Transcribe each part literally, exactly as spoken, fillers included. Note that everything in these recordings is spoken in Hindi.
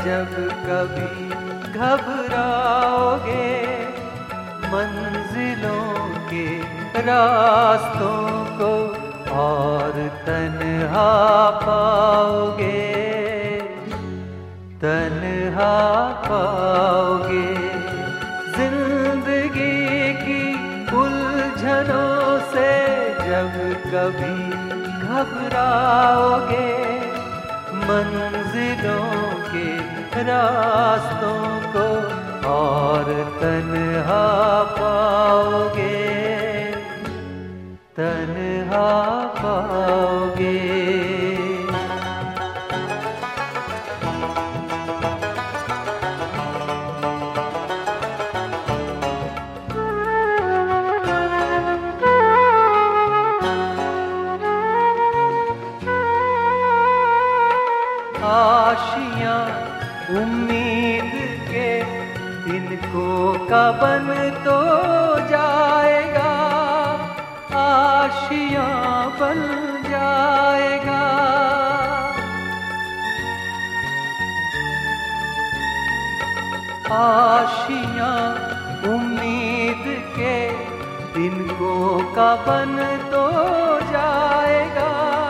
जब कभी घबराओगे, मंजिलों के रास्तों को और तन्हा पाओगे, तन्हा पाओगे। जिंदगी की उलझनों से जब कभी घबराओगे, मंजिलों के रास्तों को और तन्हा पाओगे, तन्हा पाओगे। आशियाँ उम्मीद के तिनको का बन तो जाएगा, आशियाँ बन जाएगा। आशियाँ उम्मीद के तिनको का बन तो जाएगा,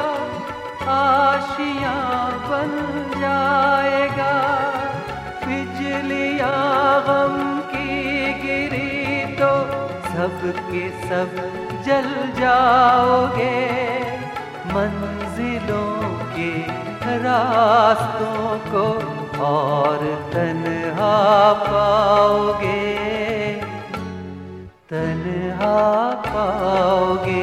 आशियाँ बन जाएगा। बिजलियाँ गम की गिरी तो सब के सब जल जाओगे, मंजिलों के रास्तों को और तन्हा पाओगे, तन्हा पाओगे।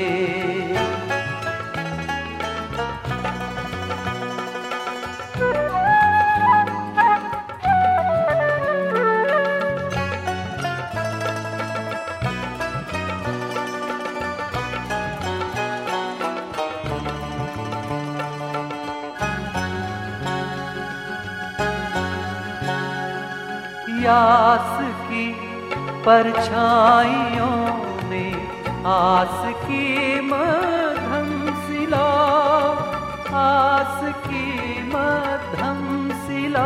यास की परछाइयों में आस की मध्यम सिला, आस की मध्यम सिला।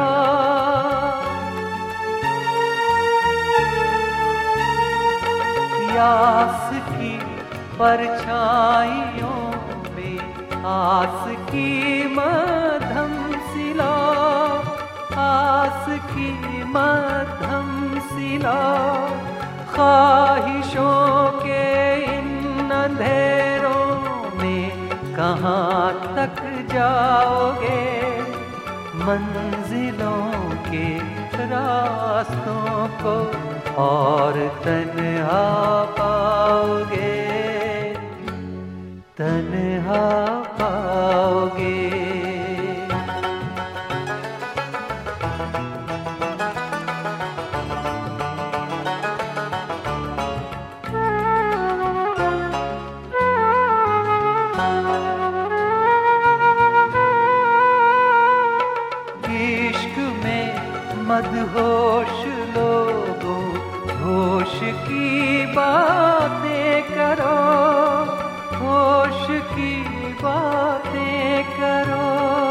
यास की परछाइयों में आस की मध्यम सिला, आस की मध्यम सिला। ख्वाहिशों के इन अंधेरों में कहाँ तक जाओगे, मंजिलों के रास्तों को और तन्हा पाओगे, तन्हा पाओगे। मदहोश लोगों होश की बातें करो, होश की बातें करो।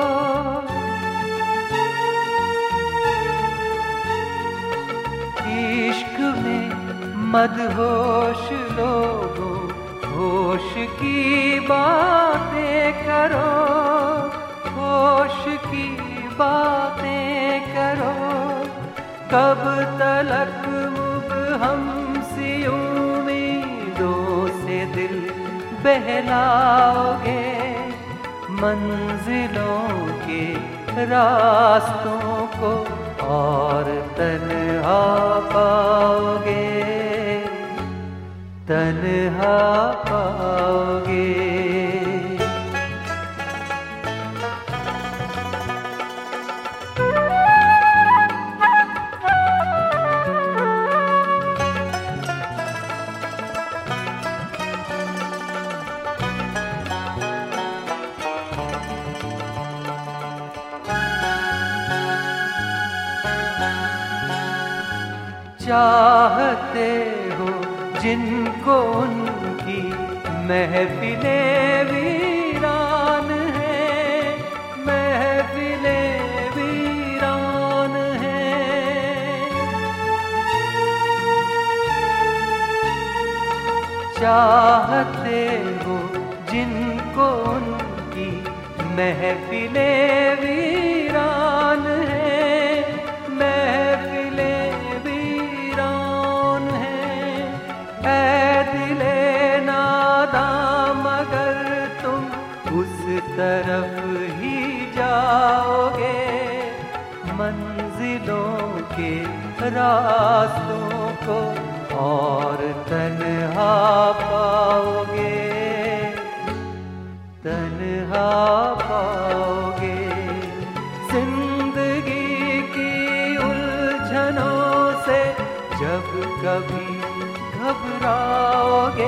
इश्क में मदहोश लोगों होश की बातें करो, होश की बातें करो। कब तलक मुबहम सी उम्मीदों से दिल बहलाओगे, मंजिलों के रास्तों को और तन्हा पाओगे, तन्हा पाओगे। चाहते हो जिनको उनकी महफिलें वीरान है, महफिलें वीरान चाहते हो जिनको उनकी महफिले वीरान है, महफिले वीरान है। ऐ दिले नादां मगर तुम उस तरफ ही जाओगे, मंजिलों के रास्तों को और तन्हा पाओगे, तन्हा पाओगे। जिंदगी की उलझनों से जब कभी घबराओगे,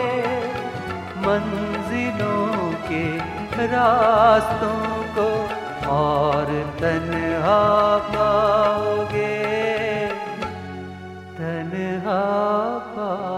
मंजिलों के रास्तों को और तन्हा पाओगे, तन्हा पाओगे।